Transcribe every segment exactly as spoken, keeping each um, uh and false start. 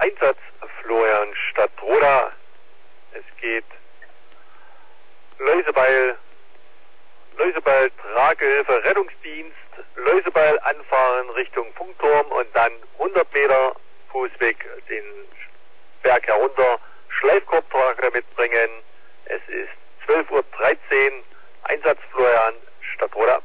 Einsatz Florian Stadtroda. Es geht Läusebeil, Läusebeil Tragehilfe Rettungsdienst, Läusebeil anfahren Richtung Funkturm und dann hundert Meter Fußweg den Berg herunter, Schleifkorbtrage mitbringen. Es ist zwölf Uhr dreizehn, Einsatz Florian Stadtroda.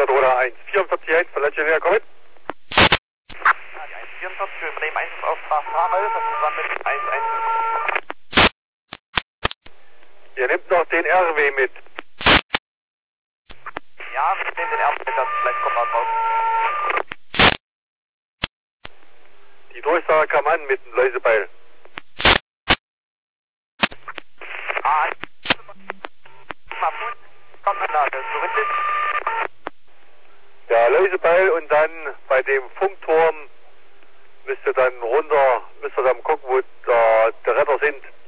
Stadtroder eins vierundvierzig eins, Verletzung herkommen. Ja, die eins vierundvierzig, wir übernehmen Einsatzaustrag Harald, das zusammen mit eins eins. Ihr nehmt noch den R W mit. Ja, wir nehmen den R W mit, das vielleicht kommt mal drauf. Die Durchsage kam an mit dem Läusebeil. Ah, kommt man da, das ist so richtig. Der Läusebeil und dann bei dem Funkturm müsst ihr dann runter, müsst ihr dann gucken, wo der, der Retter sind.